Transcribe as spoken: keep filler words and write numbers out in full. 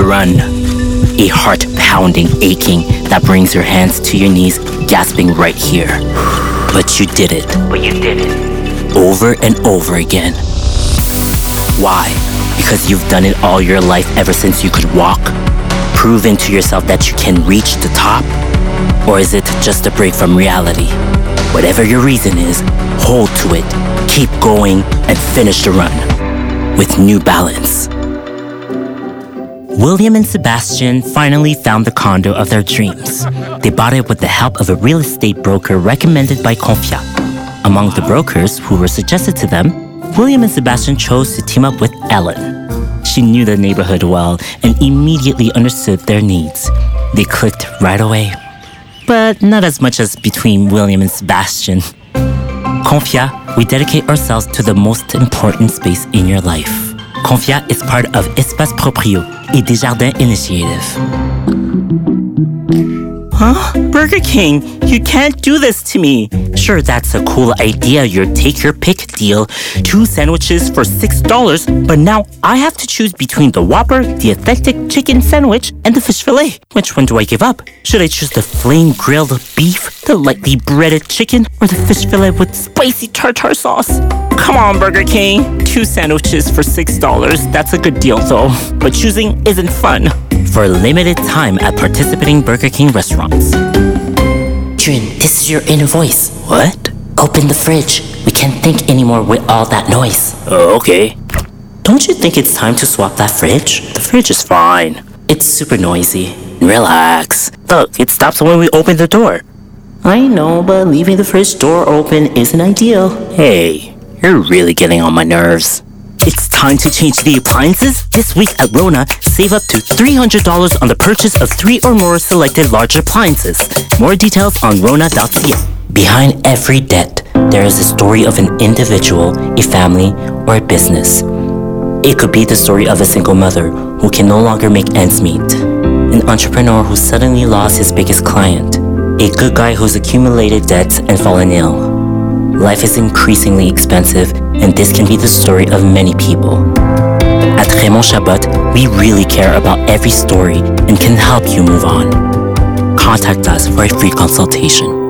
the run. A heart-pounding aching that brings your hands to your knees, gasping right here. But you did it. But you did it. Over and over again. Why? Because you've done it all your life ever since you could walk? Proving to yourself that you can reach the top? Or is it just a break from reality? Whatever your reason is, hold to it, keep going, and finish the run with New Balance. William and Sebastian finally found the condo of their dreams. They bought it with the help of a real estate broker recommended by Confiat. Among the brokers who were suggested to them, William and Sebastian chose to team up with Ellen. She knew the neighborhood well and immediately understood their needs. They clicked right away. But not as much as between William and Sebastian. Confiat, we dedicate ourselves to the most important space in your life. Confiat is part of Espace Proprio, a Desjardins initiative. Huh? Burger King, you can't do this to me. Sure, that's a cool idea, your take-your-pick deal. Two sandwiches for six dollars, but now I have to choose between the Whopper, the authentic chicken sandwich, and the fish fillet. Which one do I give up? Should I choose the flame-grilled beef, the lightly breaded chicken, or the fish fillet with spicy tartar sauce? Come on, Burger King. Two sandwiches for six dollars. That's a good deal, though. But choosing isn't fun. For a limited time at participating Burger King restaurants. Jun, this is your inner voice. What? Open the fridge. We can't think anymore with all that noise. Oh, okay. Don't you think it's time to swap that fridge? The fridge is fine. It's super noisy. Relax. Look, it stops when we open the door. I know, but leaving the fridge door open isn't ideal. Hey, you're really getting on my nerves. It's time to change the appliances. This week at Rona, save up to three hundred dollars on the purchase of three or more selected large appliances. More details on rona dot c a. Behind every debt, there is a story of an individual, a family, or a business. It could be the story of a single mother who can no longer make ends meet, an entrepreneur who suddenly lost his biggest client, a good guy who's accumulated debts and fallen ill. Life is increasingly expensive, and this can be the story of many people. At Raymond Chabot, we really care about every story and can help you move on. Contact us for a free consultation.